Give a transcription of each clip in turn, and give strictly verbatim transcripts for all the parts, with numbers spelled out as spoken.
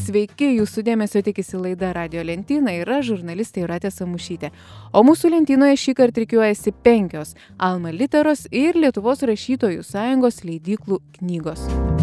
Sveiki, jūsų dėmesio tikisi laida Radijo lentyna ir aš, žurnalistė Jūratė Samušytė. O mūsų lentynoje šį kartą rikiuojasi penkios Alma Literos ir Lietuvos rašytojų sąjungos leidyklų knygos.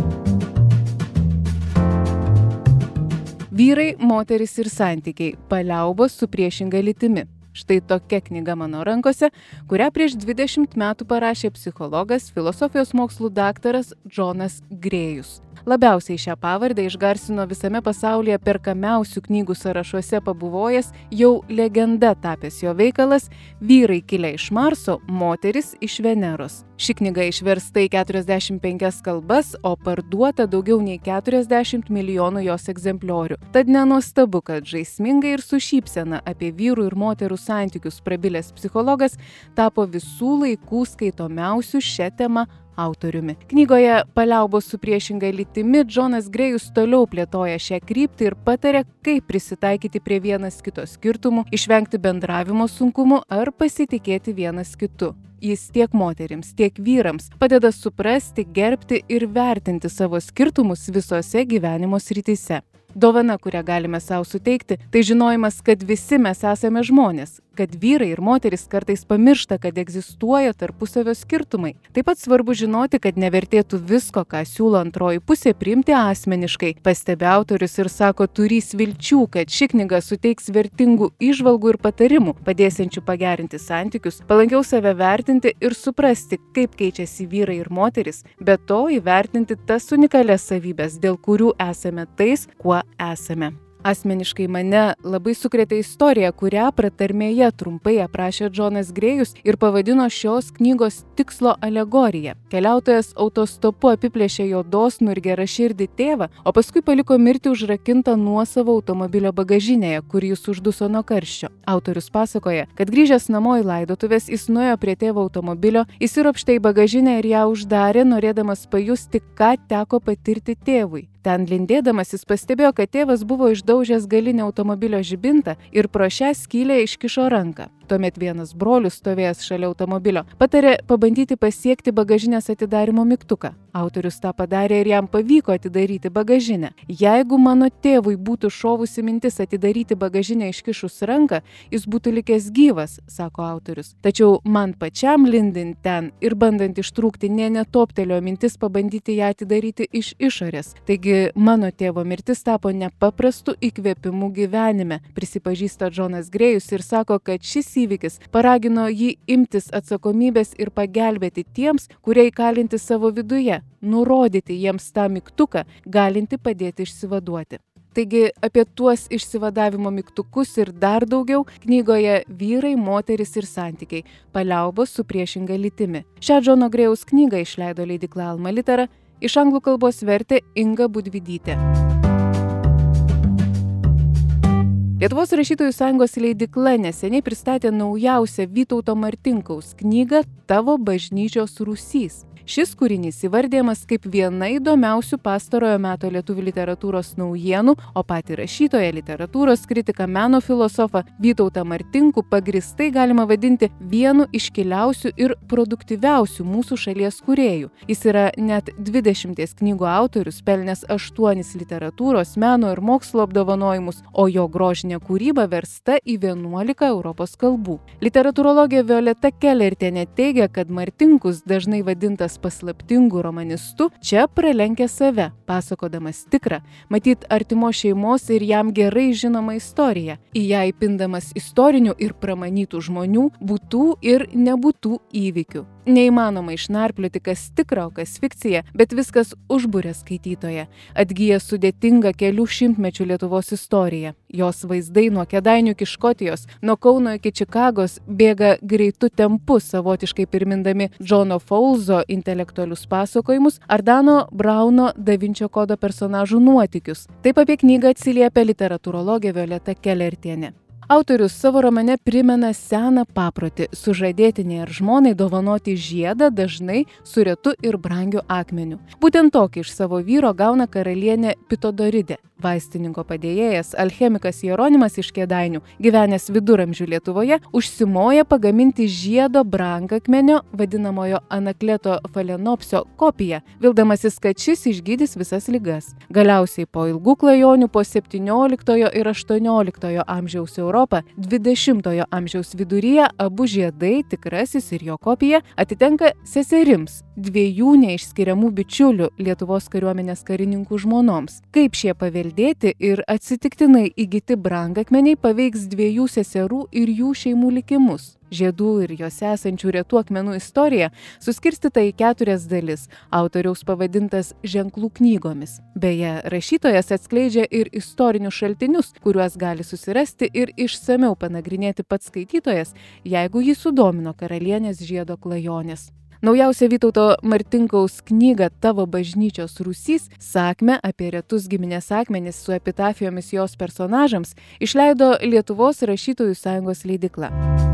Vyrai, moterys ir santykiai. Paliaubos su priešinga lytimi. Štai tokia knyga mano rankose, kurią prieš dvidešimt metų parašė psichologas, filosofijos mokslų daktaras Džonas Grėjus. Labiausiai šią pavardę išgarsino visame pasaulyje perkamiausių knygų sąrašuose pabuvojęs jau legenda tapęs jo veikalas Vyrai kilę iš Marso, moterys iš Veneros. Ši knyga išversta į keturiasdešimt penkias kalbas, o parduota daugiau nei keturiasdešimt milijonų jos egzempliorių. Tad nenuostabu, kad žaismingai ir su šypsena apie vyrų ir moterų santykius prabilęs psichologas tapo visų laikų skaitomiausių šią temą autoriumi. Knygoje Paliaubos su priešinga lytimi Džonas Grėjus toliau plėtoja šią kryptį ir pataria, kaip prisitaikyti prie vienas kito skirtumų, išvengti bendravimo sunkumų ar pasitikėti vienas kitu. Jis tiek moterims, tiek vyrams padeda suprasti, gerbti ir vertinti savo skirtumus visose gyvenimo srityse. Dovana, kurią galime savo suteikti, tai žinojimas, kad visi mes esame žmonės, kad vyrai ir moterys kartais pamiršta, kad egzistuoja tarpusavio skirtumai. Taip pat svarbu žinoti, kad nevertėtų visko, ką siūlo antroji pusė, priimti asmeniškai. Pastebi autorius ir sako, turys vilčių, kad ši knyga suteiks vertingų įžvalgų ir patarimų, padėsiančių pagerinti santykius, palankiau save vertinti ir suprasti, kaip keičiasi vyrai ir moterys, be to įvertinti tas unikalias savybės, dėl kurių esame tais, kuo esame. Asmeniškai mane labai sukrėtė istorija, kurią pratarmėje trumpai aprašė Džonas Grėjus ir pavadino šios knygos tikslo alegorija. Keliautojas autostopu apiplėšė jo dosnų ir geraširdį tėvą, o paskui paliko mirti užrakintą nuosavo automobilio bagažinėje, kur jis užduso nuo karščio. Autorius pasakoja, kad grįžęs namo į laidotuvės, jis nuėjo prie tėvo automobilio, įsiropštė į bagažinę ir ją uždarė, norėdamas pajusti, ką teko patirti tėvui. Ten lindėdamas jis pastebėjo, kad tėvas buvo išdaužęs galinį automobilio žibintą ir pro šią skylę iškišo ranką. Tuomet vienas brolis, stovėjęs šalia automobilio, patarė pabandyti pasiekti bagažinės atidarymo mygtuką. Autorius tą padarė ir jam pavyko atidaryti bagažinę. Jeigu mano tėvui būtų šovusi mintis atidaryti bagažinę iškišus ranką, jis būtų likęs gyvas, sako autorius. Tačiau man pačiam lindint ten ir bandant ištrūkti, nė netoptelėjo mintis pabandyti ją atidaryti iš išorės. Taigi mano tėvo mirtis tapo nepaprastu įkvėpimu gyvenime, prisipažįsta Džonas Grėjus ir sako, kad šis įvykis paragino jį imtis atsakomybės ir pagelbėti tiems, kurie įkalinti savo viduje, nurodyti jiems tą mygtuką, galinti padėti išsivaduoti. Taigi apie tuos išsivadavimo mygtukus ir dar daugiau knygoje Vyrai, moterys ir santykiai. Paliaubos su priešinga lytimi. Šią Džono Grėjaus knygą išleido leidykla Alma Litera, iš anglų kalbos vertė Inga Budvydytė. Lietuvos rašytojų sąjungos leidykla neseniai pristatė naujausią Vytauto Martinkaus knygą Tavo bažnyčios rūsys. Šis kūrinys įvardijamas kaip viena įdomiausių pastarojo meto lietuvių literatūros naujienų, o patį rašytoją, literatūros kritiką, meno filosofą Vytautą Martinkų pagristai galima vadinti vienu iškiliausių ir produktyviausių mūsų šalies kūrėjų. Jis yra net dvidešimties knygų autorius, pelnęs aštuonis literatūros, meno ir mokslo apdovanojimus, o jo grožinė kūryba versta į vienuolika Europos kalbų. Literatūrologė Violeta Kelertienė teigia, kad Martinkus, dažnai vadintas paslaptingų romanistų, čia pralenkia save, pasakodamas tikrą, matyt artimos šeimos ir jam gerai žinomą istoriją, į ją įpindamas istorinių ir pramanytų žmonių, būtų ir nebūtų įvykių. Neįmanoma išnarplioti, kas tikra, o kas fikcija, bet viskas užburia skaitytoją. Atgyja sudėtinga kelių šimtmečių Lietuvos istorija. Jos vaizdai nuo Kėdainių iki Škotijos, nuo Kauno iki Čikagos bėga greitu tempu, savotiškai primindami Džono Faulzo intelektualius pasakojimus ar Dano Brauno Da Vinčio kodo personažų nuotykius. Taip apie knygą atsiliepia literatūrologė Violeta Kelertienė. Autorius savo romane primena seną paprotį sužadėtiniai ar žmonai dovanoti žiedą, dažnai su retu ir brangiu akmeniu. Būtent tokį iš savo vyro gauna karalienė Pitodoridė. Vaistininko padėjėjas, alchemikas Jeronimas iš Kėdainių, gyvenęs viduramžių Lietuvoje, užsimoja pagaminti žiedo brangakmenio, vadinamojo Anakleto falenopsio kopiją, vildamasis, kad šis išgydys visas ligas. Galiausiai po ilgų klajonių po septynioliktojo ir aštuonioliktojo amžiaus Europą, dvidešimtojo amžiaus viduryje abu žiedai, tikrasis ir jo kopija, atitenka seserims, dviejų neišskiriamų bičiulių Lietuvos kariuomenės karininkų žmonoms. Kaip šie paveldėti ir atsitiktinai įgyti brangakmeniai paveiks dviejų seserų ir jų šeimų likimus. Žiedų ir juose esančių retų akmenų istorija suskirstyta į keturias dalis, autoriaus pavadintas ženklų knygomis. Beje, rašytojas atskleidžia ir istorinius šaltinius, kuriuos gali susirasti ir išsamiau panagrinėti pats skaitytojas, jeigu jį sudomino karalienės žiedo klajonės. Naujausia Vytauto Martinkaus knyga Tavo bažnyčios rūsys, sakmę apie retus giminės akmenis su epitafijomis jos personažams, išleido Lietuvos rašytojų sąjungos leidykla.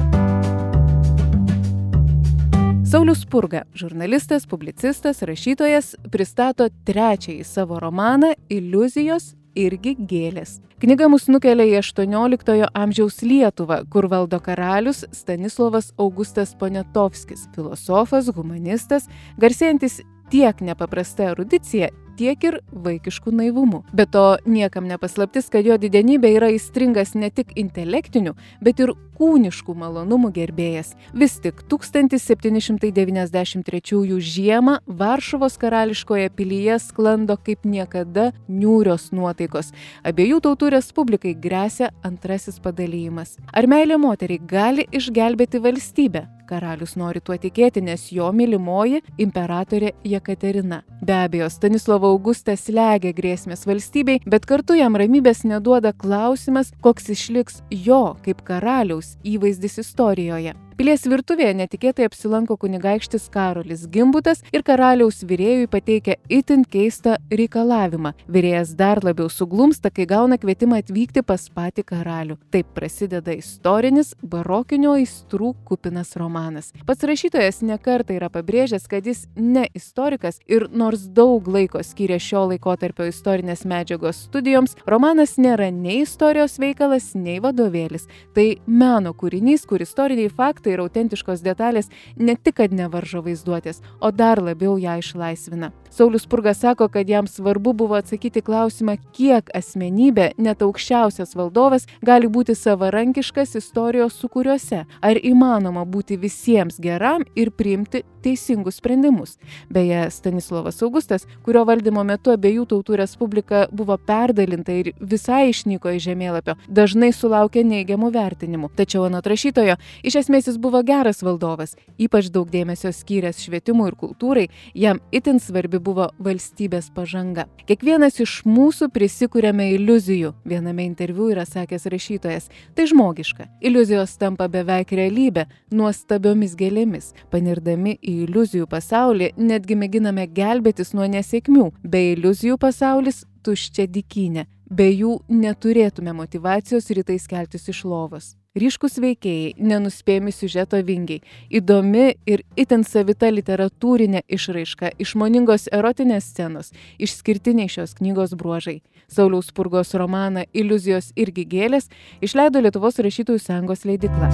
Saulius Spurga, žurnalistas, publicistas, rašytojas, pristato trečiąjį savo romaną Iliuzijos irgi gėlės. Knyga mus nukelia į aštuonioliktojo amžiaus Lietuvą, kur valdo karalius Stanislovas Augustas Poniatovskis, filosofas, humanistas, garsėjantis tiek nepaprasta erudicija, tiek ir vaikišku naivumu. Be to, niekam nepaslaptis, kad jo didenybė yra aistringas ne tik intelektinių, bet ir kūniškų malonumų gerbėjas. Vis tik tūkstantis septyni šimtai devyniasdešimt trečiųjų žiemą Varšuvos karališkoje pilyje sklando kaip niekada niūrios nuotaikos. Abiejų tautų respublikai gresia antrasis padalijimas. Ar meilė moteriai gali išgelbėti valstybę? Karalius nori tuo tikėti, nes jo mylimoji imperatorė Jekaterina. Be abejo, Stanislovo Augustą slegia grėsmės valstybei, bet kartu jam ramybės neduoda klausimas, koks išliks jo kaip karaliaus įvaizdis istorijoje. Pilies virtuvėje netikėtai apsilanko kunigaikštis Karolis Gimbutas ir karaliaus virėjui pateikia itin keistą reikalavimą. Virėjas dar labiau suglumsta, kai gauna kvietimą atvykti pas patį karalių. Taip prasideda istorinis, barokinio aistrų kupinas romanas. Pats rašytojas nekartą yra pabrėžęs, kad jis ne istorikas ir nors daug laiko skyrė šio laikotarpio istorinės medžiagos studijoms, romanas nėra nei istorijos veikalas, nei vadovėlis. Tai meno kūrinys, kur istoriniai faktai ir autentiškos detalės ne tik kad nevaržo vaizduotės, o dar labiau ją išlaisvina. Saulius Spurga sako, kad jam svarbu buvo atsakyti klausimą, kiek asmenybė, net aukščiausias valdovas, gali būti savarankiškas istorijos sūkuriuose. Ar įmanoma būti visiems geram ir priimti teisingus sprendimus? Beje, Stanislovas Augustas, kurio valdymo metu abiejų tautų respublika buvo perdalinta ir visai išnyko iš žemėlapio, dažnai sulaukė neigiamų vertinimų. Tačiau anot rašytojo, iš esmės jis buvo geras valdovas, ypač daug dėmesio skyręs švietimui ir kultūrai, jam itin svarbi buvo valstybės pažanga. Kiekvienas iš mūsų prisikuriame iliuzijų, viename interviu yra sakęs rašytojas. Tai žmogiška. Iliuzijos tampa beveik realybė, nuostabiomis gėlėmis. Panirdami į iliuzijų pasaulį, netgi mėginame gelbėtis nuo nesėkmių. Be iliuzijų pasaulis tuščia dykynė. Be jų neturėtume motyvacijos rytais keltis iš lovos. Ryškus veikėjai, nenuspėjami siužeto vingiai, įdomi ir itin savita literatūrinė išraiška, išmoningos erotinės scenos, išskirtiniai šios knygos bruožai. Sauliaus Spurgos romaną Iliuzijos irgi gėlės išleido Lietuvos rašytojų sąjungos leidykla.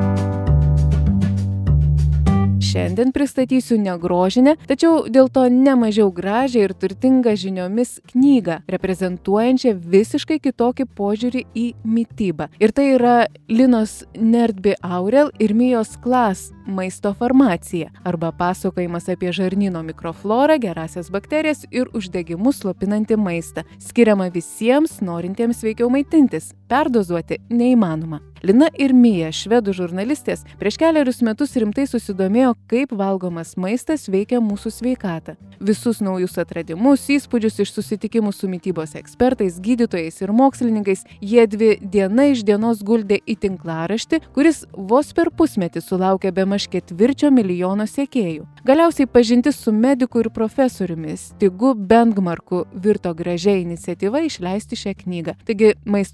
Šiandien pristatysiu ne grožinę, tačiau dėl to nemažiau gražią ir turtingą žiniomis knygą, reprezentuojančią visiškai kitokį požiūrį į mitybą. Ir tai yra Linos Nerdby Aurel ir Mijos Klas maisto farmacija, arba pasakojimas apie žarnyno mikroflorą, gerąsias bakterijas ir uždegimus slopinantį maistą, skiriama visiems norintiems sveikiau maitintis. Perdozuoti neįmanoma. Lina ir Mija, švedų žurnalistės, prieš keliarius metus rimtai susidomėjo, kaip valgomas maistas veikia mūsų sveikatą. Visus naujus atradimus, įspūdžius iš susitikimų su mitybos ekspertais, gydytojais ir mokslininkais jiedvi diena iš dienos guldė į tinklaraštį, kuris vos per pusmetį sulaukė bemaž ketvirčio milijono sekėjų. Galiausiai pažintis su mediku ir profesoriumi Stigu Bengmarku virto gražia iniciatyva išleisti šią knygą. Taigi, maisto farmacija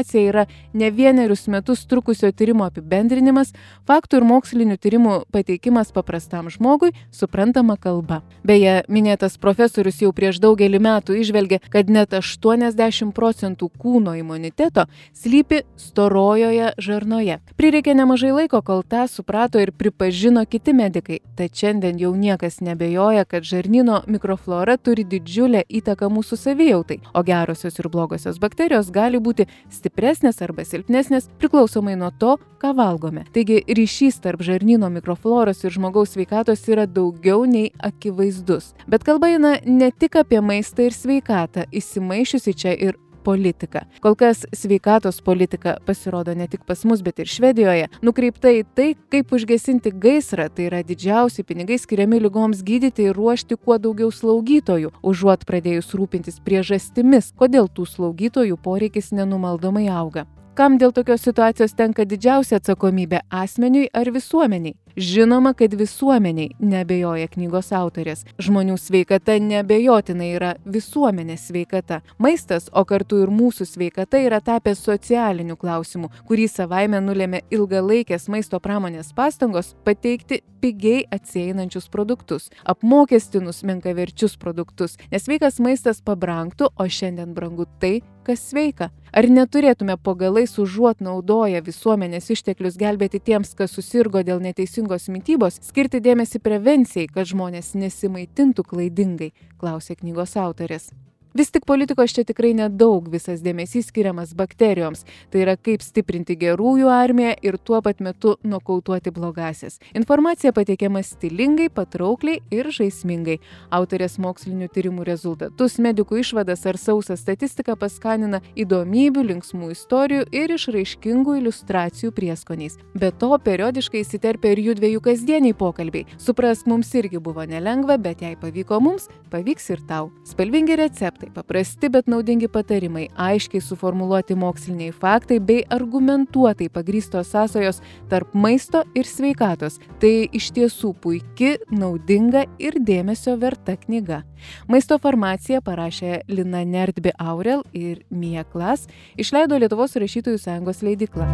informacija yra ne vienerius metus trukusio tyrimo apibendrinimas, faktų ir mokslinių tyrimų pateikimas paprastam žmogui suprantama kalba. Beje, minėtas profesorius jau prieš daugelį metų įžvelgė, kad net aštuoniasdešimt procentų kūno imuniteto slypi storojoje žarnoje. Prireikė nemažai laiko, kol tą suprato ir pripažino kiti medikai, tad šiandien jau niekas nebejoja, kad žarnyno mikroflora turi didžiulę įtaką mūsų savijautai, o gerosios ir blogosios bakterijos gali būti stipresnės arba silpnesnės priklausomai nuo to, ką valgome. Taigi ryšys tarp žarnyno mikrofloros ir žmogaus sveikatos yra daugiau nei akivaizdus. Bet kalba eina ne tik apie maistą ir sveikatą, įsimaišiusi čia ir politika. Kol kas sveikatos politika pasirodo ne tik pas mus, bet ir Švedijoje, nukreipta į tai, kaip užgesinti gaisrą, tai yra didžiausi pinigai skiriami ligoms gydyti ir ruošti kuo daugiau slaugytojų, užuot pradėjus rūpintis priežastimis, kodėl tų slaugytojų poreikis nenumaldomai auga. Kam dėl tokios situacijos tenka didžiausia atsakomybė – asmeniui ar visuomeniai? Žinoma, kad visuomeniai, neabejoja knygos autorės. Žmonių sveikata neabejotinai yra visuomenės sveikata. Maistas, o kartu ir mūsų sveikata yra tapęs socialiniu klausimu, kurį savaime nulėmė ilgalaikės maisto pramonės pastangos pateikti pigiai atsieinančius produktus, apmokestinus menkaverčius produktus, nes sveikas maistas pabrangtų, o šiandien brangu tai, kas sveika. Ar neturėtume po galais užuot naudoję visuomenės išteklius gelbėti tiems, kas susirgo dėl neteisingos mitybos, skirti dėmesį prevencijai, kad žmonės nesimaitintų klaidingai, klausė knygos autorės. Vis tik politikos čia tikrai nedaug, visas dėmesys skiriamas bakterijoms. Tai yra kaip stiprinti gerųjų armiją ir tuo pat metu nokautuoti blogasias. Informacija pateikiama stilingai, patraukliai ir žaismingai. Autorės mokslinių tyrimų rezultatus, medikų išvadas ar sausą statistiką paskanina įdomybių, linksmų istorijų ir išraiškingų iliustracijų prieskoniais. Be to, periodiškai įsiterpia ir jų dviejų kasdieniai pokalbiai. Suprask, mums irgi buvo nelengva, bet jei pavyko mums, pavyks ir tau. Spalvingi receptai, paprasti, bet naudingi patarimai, aiškiai suformuluoti moksliniai faktai bei argumentuotai pagrįstos sąsajos tarp maisto ir sveikatos. Tai iš tiesų puiki, naudinga ir dėmesio verta knyga. Maisto farmaciją parašė Lina Nerdby Aurel ir Mia Klas, išleido Lietuvos rašytojų sąjungos leidykla.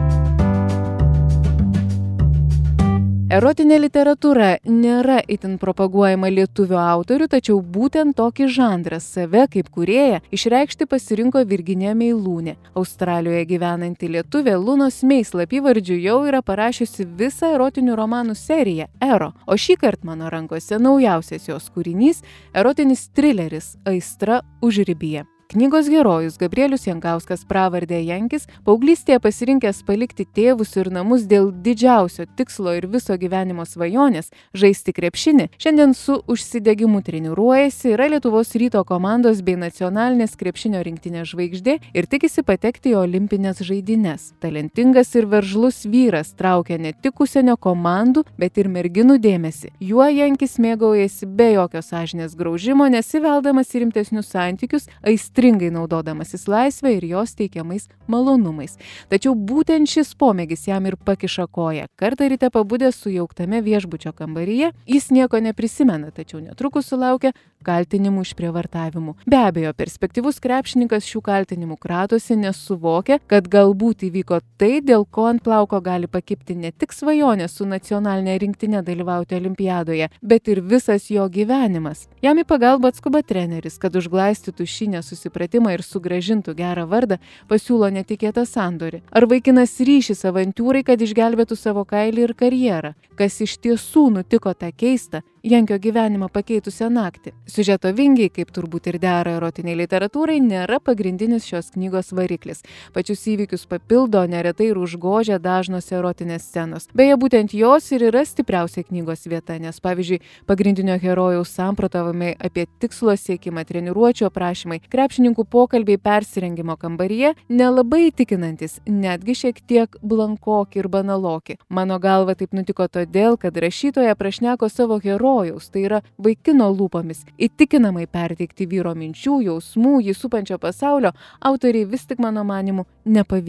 Erotinė literatūra nėra itin propaguojama lietuvių autorių, tačiau būtent tokį žanrą save kaip kūrėją išreikšti pasirinko Virginija Meilūnė. Australijoje gyvenanti lietuvė Lunos Mei slapyvardžiu jau yra parašiusi visą erotinių romanų seriją Ero, o šįkart mano rankose naujausias jos kūrinys – erotinis trileris Aistra užribyje. Knygos herojus Gabrielius Jankauskas pravardę Jankis paauglystėje pasirinkęs palikti tėvus ir namus dėl didžiausio tikslo ir viso gyvenimo svajonės – žaisti krepšinį, šiandien su užsidegimu treniruojasi, yra Lietuvos Ryto komandos bei nacionalinės krepšinio rinktinės žvaigždė ir tikisi patekti į olimpines žaidynes. Talentingas ir veržlus vyras traukia ne tik užsienio komandų, bet ir merginų dėmesį. Juo Jankis mėgaujasi be jokio sąžinės graužimo, nesiveldamas į rimtesnius santykius, aistringai stringai naudodamasis laisvę ir jos teikiamais malonumais. Tačiau būtent šis pomėgis jam ir pakiša koją. Kartą ryte pabudęs sujauktame viešbučio kambaryje, jis nieko neprisimena, tačiau netrukus sulaukia kaltinimų išprievartavimu. Be abejo, perspektyvus krepšininkas šių kaltinimų kratosi, nes suvokia, kad galbūt įvyko tai, dėl ko ant plauko gali pakibti ne tik svajonė su nacionalinė rinktinė dalyvauti olimpiadoje, bet ir visas jo gyvenimas. Jam į pagalbą atskuba treneris, kad užglaistytų šį nesusipratimą ir sugrąžintų gerą vardą, pasiūlo netikėtą sandorį. Ar vaikinas ryšis avantūrai, kad išgelbėtų savo kailį ir karjerą? Kas iš tiesų nutiko tą keistą, Jankio gyvenimą pakeitusią naktį? Siužeto vingiai, kaip turbūt ir dera erotiniai literatūrai, nėra pagrindinis šios knygos variklis. Pačius įvykius papildo, neretai ir užgožia dažnos erotinės scenos. Beje, būtent jos ir yra stipriausia knygos vieta, nes, pavyzdžiui, pagrindinio herojaus samprotavimai apie tikslo siekimą, treniruočių aprašymai, krepšininkų pokalbiai persirengimo kambaryje nelabai įtikinantis, netgi šiek tiek blankoki ir banaloki. Mano galva taip nutiko todėl, kad rašytoja prašneko savo herojų, tai yra vaikino lūpomis. Įtikinamai perteikti vyro minčių, jausmų, jį supančio pasaulio autoriai vis tik mano manimu nepavyko.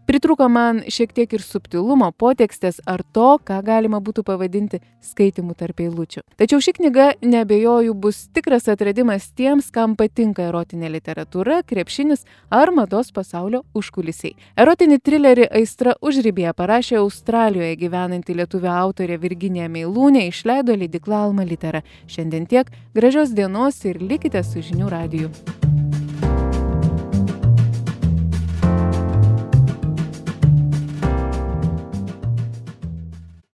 Pritrūko man šiek tiek ir subtilumo, potekstės ar to, ką galima būtų pavadinti skaitimų tarp eilučių. Tačiau ši knyga, neabejoju, bus tikras atradimas tiems, kam patinka erotinė literatūra, krepšinis ar mados pasaulio užkulisiai. Erotinį trilerį Aistra užribyje parašė Australijoje gyvenanti lietuvių autorė Virginija Meilūnė, išleido leidykla Alma Litera. Šiandien tiek, gražios dienos ir likite su Žinių radiju.